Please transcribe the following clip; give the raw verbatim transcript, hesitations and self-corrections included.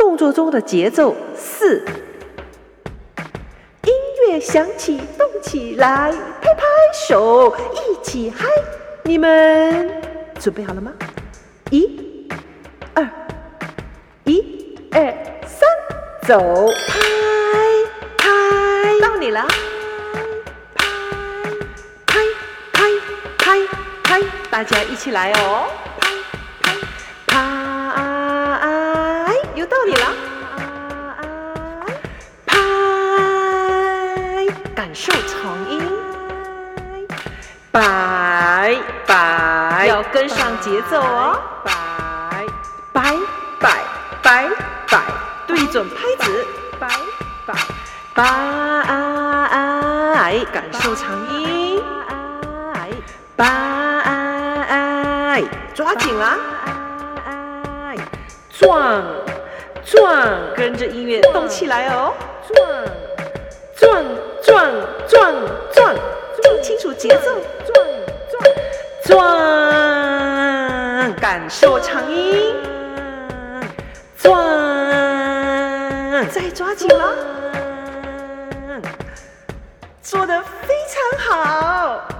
动作中的节奏四。音乐响起，动起来，拍拍手，一起嗨！你们准备好了吗？一、二、一、二、三，走！拍拍，到你了！拍拍拍拍，大家一起来哦！拍拍拍，又到你了！感受长音，摆摆，要跟上节奏哦。摆摆摆摆摆，对准拍子。摆摆摆，感受长音。摆，抓紧啦！转转，跟着音乐动起来哦。转。转转转，听清楚节奏，转转转，感受长音，转，再抓紧了，做得非常好。